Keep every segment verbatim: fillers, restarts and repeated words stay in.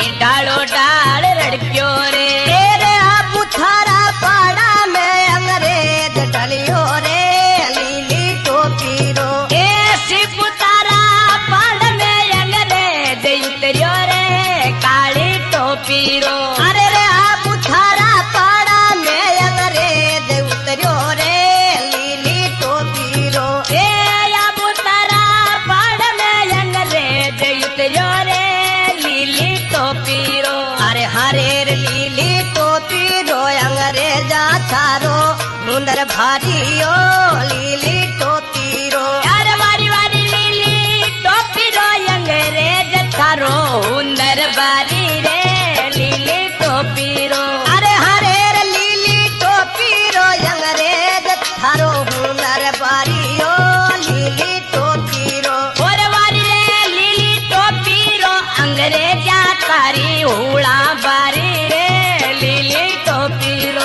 डालो डाल रड़क्यो रे तेरे आबू थारा पाड़ा में अंग्रेज डलियो रे लीली टोपी रो ऐसी पुतारा पाड़ में अंग्रेज उतरियो रे काली टोपी रो अरे रे आबू थारा पाड़ा में अंग्रेज उतरियो रे लीली टोपी रो ए आबू तारा पाड़ में अंग्रेज उतरियो रे लीली टोपी रो अरे हरे रे लीली टोपी रो अंग्रेजा थारो मुंदर भारी ओ लीली टोपी रो यार वारी वारी लीली टोपी रो अंग्रेज थारो हुनर बारी रे लीली टोपी रो अरे हरे रे लीली टोपी रो अंग्रेज थारो हुनर बारी ओ लीली टोपी रो और वारी रे लीली टोपी रो अंग्रेजा तारी हुड़ा बारी रे लीली टोपी रो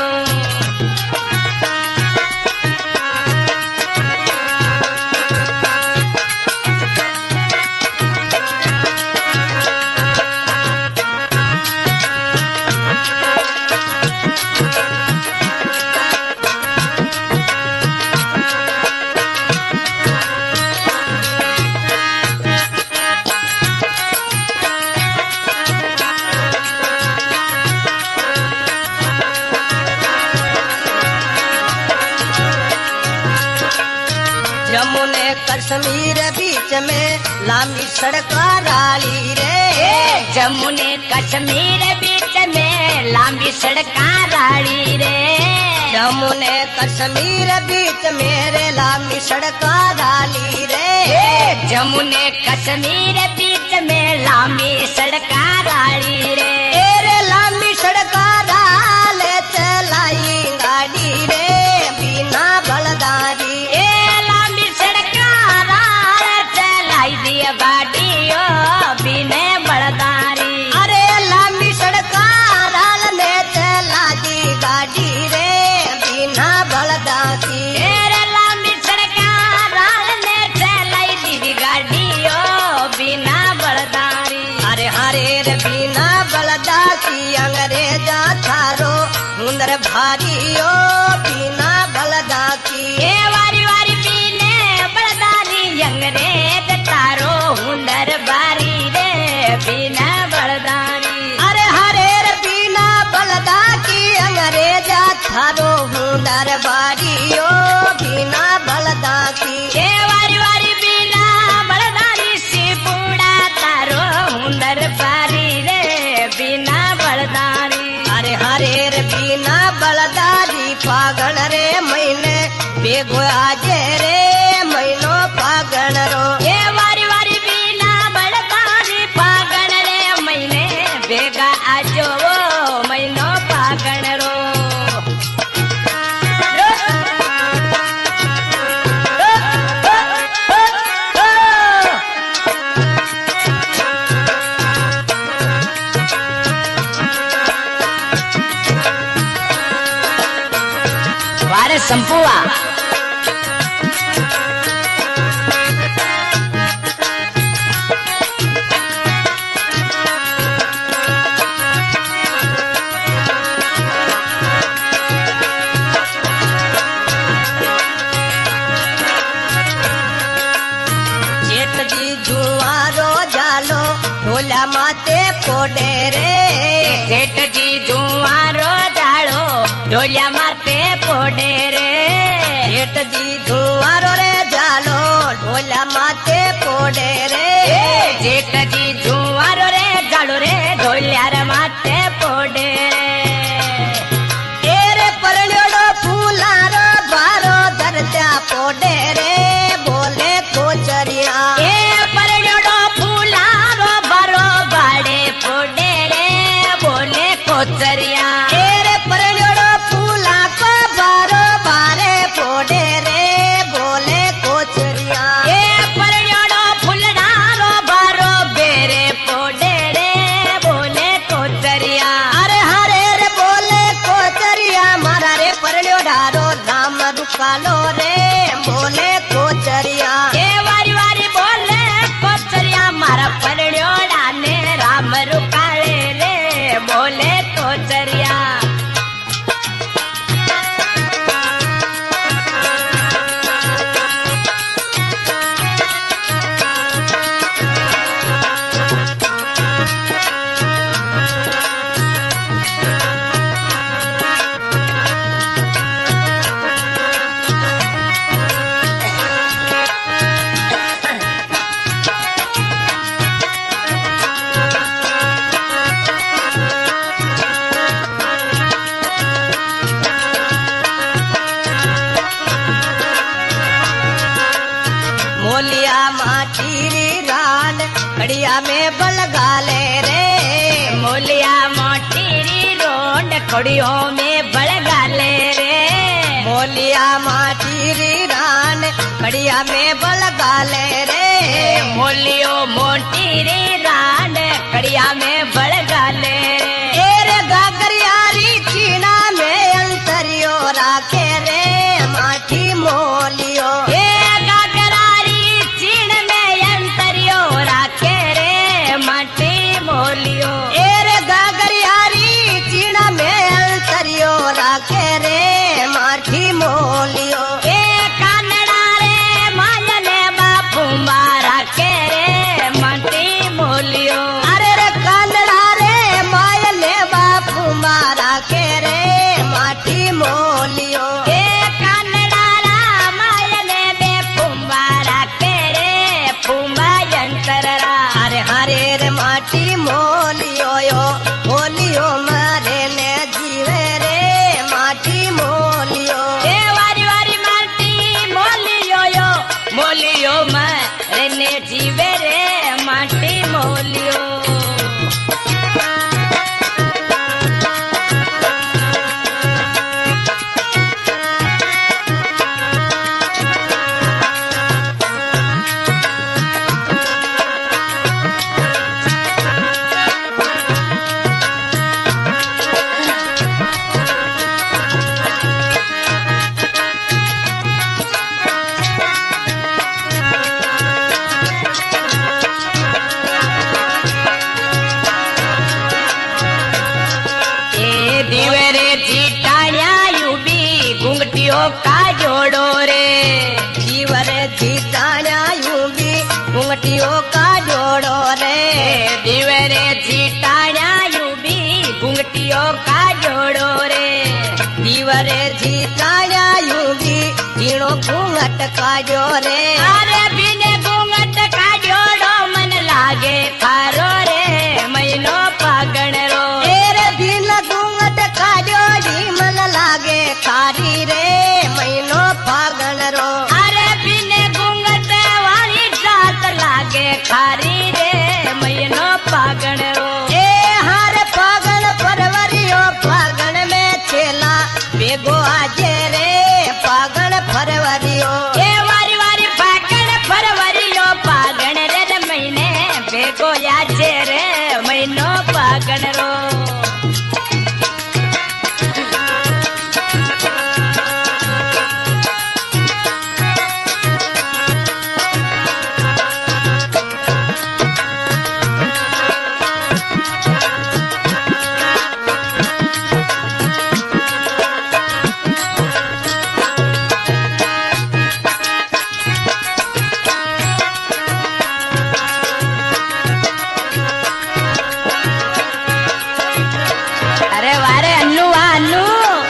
जमुने कश्मीर बीच में लामी सड़का राली रे जमुने कश्मीर बीच में लांबी सड़का राड़ी रे जमुने कश्मीर बीच मेरे लामी सड़का राली रे जमुने कश्मीर बीच में लांबी सड़का राड़ी रे तेरे लामी सड़का राले चलाई गाड़ी रे बिना बलदारी ए लांबी सड़का राल चलाई दिया गाड़ी ओ बिने बड़दारी अरे लामी सड़का राल में चला दी गाड़ी रे बिना बलदारी तेरे लांबी सड़का राल ने चलाई दी गाड़ी ओ बिना बड़दारी अरे हरे रे बिना बलदारी अंग्रेजा थारो हुनर भारी ओ बिना बलदारी ए वारी वारी पीने बड़दारी अंग्रेज तारो हुनर बारी रे बिना बड़दारी अरे हरे रे बिना बलदारी अंग्रेजा थारो हुनर बारी ओ बिना बलदारी ए वारी वारी बिना बड़दारी से बूढ़ा तारो हुनर बारी रे बिना बड़दारी अरे हरे रे बिना बलदारी पागण रे महीने बेगो आजे रे महीनो पागण रो ए वारी वारी बिना बड़दारी पागण रे महीने बेगा आजो वो महीनो पागण रो वारे संपुआ जेठ दी जुआरो जालो ढोला माते पोडे रे जेठ जी जुआरो जाड़ो ढोलिया माते पोडे रे जेठ दी जुआरो रे जालो ढोला माते पोडे रे जेठ जी जुआरो रे जाड़ो रे ढोलिया रे माते पोडे तेरे परण्योड़ो फूलारो बारो दरजा पोडे रे बोले कोचरिया ए परड़ो फूलारो बारो बाड़े पोडे रे बोले कोचरिया तेरे परण्योड़ो फूला को बारो बारे पोडे रे बोले कोचरिया ए परड़ो फूलडारो बारो बेरे पोडे रे बोले कोचरिया अरे हरे रे बोले कोचरिया मारा रे परण्यो डारो नाम रुकालो रे बोले कोचरिया ए वारी वारी बोले कोचरिया मारा परड़ो डाने राम रुकाले रांड कड़ियों में बड़गाले रे मोलिया माटी री रान कड़िया में बलगाले रे मोलियो मोटी रे रांड कड़िया में बड़गाले रे एरे गागरियारी चीना में अंतरियो राखे रे माटी मोलियो ए गागरारी चीन में अंतरियो राखे रे माटी मोलियो एरे गागरियारी चीना में अंतरियो राखे रे माटी मोलियो ए कानड़ा रे मायने बापू मारा के रे माटी मोलियो अरे रे कानड़ा रे मायने बापू मारा के रे माटी मोलियो ए कानड़ा रा मायने बे पुम्बारा के रे पुम्बा यंतररा अरे हरे रे माटी मोलियो यो मोलियो मारे ने जीवे रे माटी मोलियो ए वारी वारी माटी मोलियो यो मोलियो मारे ने जीवे रे माटी मोलियो ए दिवेरे जीटाया यूबी घुंघटियों का जोड़ो रे जीवर जीताना यूं भी घुंघटियों का जोड़ो रे दिवेरे जीटाया यूबी घुंघटियों का जोड़ो रे जीवर जीताना यूं भी जीणो घूंघट का जोरे अरे बिने घूंघट का जोड़ो मन लागे थारो रे महीनो पागण रो तेरे बिन घूंघट का जोड़ी मन लागे खारी रे महीनो फागण रो अरे बिने घूंघट वाली रात लागे खारी रे महीनो पागण रो ए हार फागण फरवरियो फागण में छेला बेगो आजे रे फागण फरवरियो ए वारी वारी फागण फरवरियो पागण रे न महीने बेगो याचे रे महीनो पागण रो अरे वारे अन्नू वा अन्नू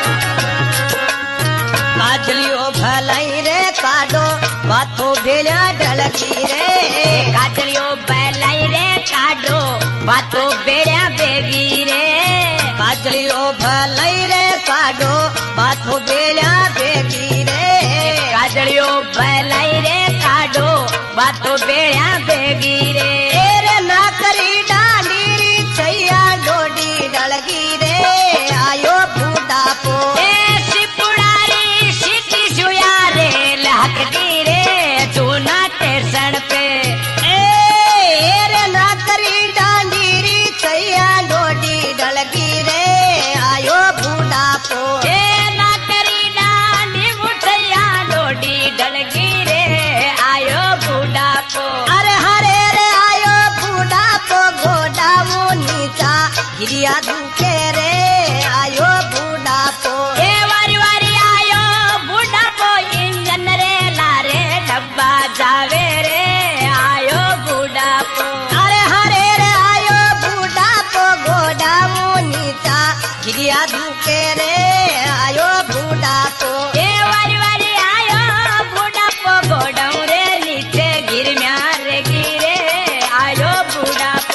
काजलियो भलाई रे काडो बातो भेड़ा ढलकी रे काजलियो बैलाई रे काडो बातो बेड़ा बेगी रे काजलियो भलाई रे काडो बातो भेड़ा बेगी रे काजलियो बैलाई रे काडो बातो बेड़ा बेगी रे तेरे ना करी डाली छैया डोडी डलगी रे आयो बूढ़ा पो ए सिपुड़ारी सीटी जुया रे लहकती रे चूना स्टेशन पे ए रे ना करी डाली छैया डोडी डलगी रे आयो बूढ़ा पो ए ना करी डांडी मुठैया डोडी डलगी रे आयो बूढ़ा पो अरे हरे रे आयो बूढ़ा पो गोडा वो नीचा गिरिया दुखे रे आयो बूढ़ा पो ए वारी वारी आयो बूढ़ा पो इंजन रे लारे डब्बा जावे रे आयो बूढ़ा पो अरे हरे रे आयो बूढ़ा पो गोडा वो नीचा गिरिया दुखे रे आयो बूढ़ा पो ए वारी वारी आयो बूढ़ा पो गोडाऊ रे नीचे गिर म्यार गिरे आयो बूढ़ा पो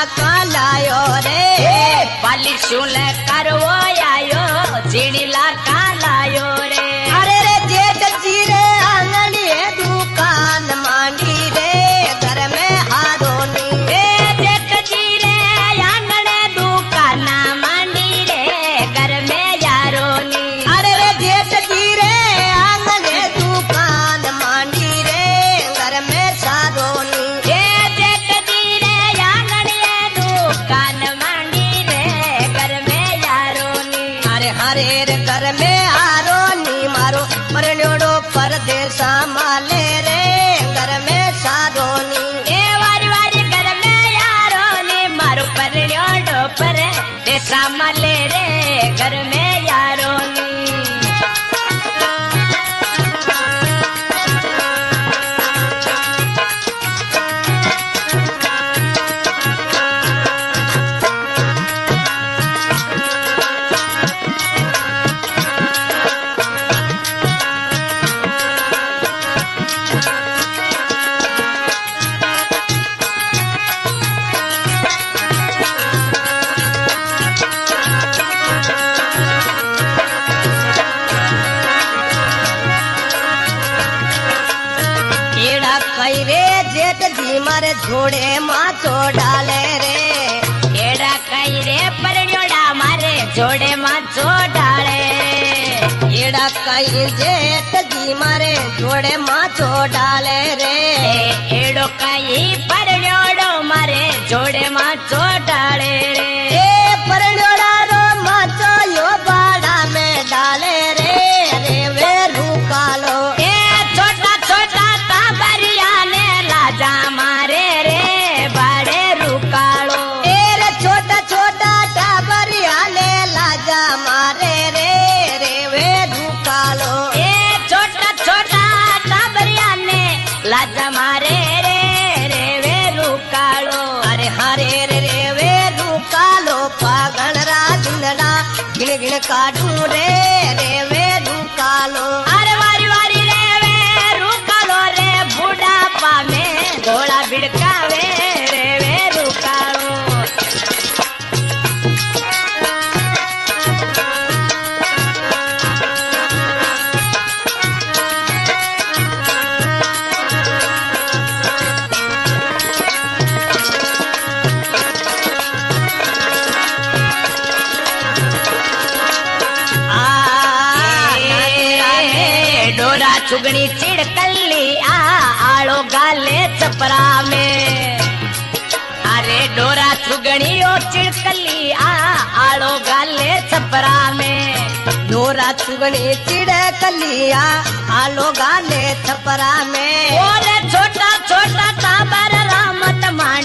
कालायो रे पाली शूल करवो आयो चिड़िला कालायो रे अरे रे जेठ जी रे आंगणी दुकान मांडी रे घर में हारोनी ए जेठ जी रे आंगण दुकान मांडी रे घर में यारोनी अरे रे जेठ जी रे आंगण दुकान मांडी रे घर में सारोनी ए जेठ जी रे आंगण दुकान मांडी रे घर में यारोनी अरे हरे रे घर में हारोनी मारो परण्योड़ो परदेसा माले रे घर में सारोनी ए वारी वारी घर में यारोनी मारो परण्योड़ो पर देसा मले रे घर में यारोनी केड़ा कई रे जेठ जी मारे झोड़े माचो डाले रे एड़ा कई रे परण्योड़ा मारे जोड़े माचो डाले केड़ा कई जेठ जी मारे झोड़े माचो डाले रे ए एड़ो कई परण्योड़ो मारे जोड़े माचो डाले रे ए परण्योड़ा रो माचो यो बाड़ा में डाले रे रे वे रूकालो ए छोटा छोटा ताबरिया ने लाजा मारे रे बाड़े रुकालो ए रे छोटा छोटा टाबरिया ले लाजा मारे रे रे वे रूकालो ए छोटा छोटा ताबरिया ने लाजा मारे रे रे वे रुकालो अरे हरे रे रे वे रूकालो पागल राजनड़ा गिण गिण काटू रे रे वे रूकालो अरे वारी वारी रे वे रुकालो रे बुढ़ापा में धोला बिड़कावे रे वे रुकालो ए, डोरा चुगनी चिड़कली आ आड़ो गाले चपरा में अरे डोरा चुगनी ओ चिड़कली आ आड़ो गाले चपरा में डोरा चुगनी चिड़े कलिया आलो गाले थपरा में और छोटा छोटा ताबर रामत मान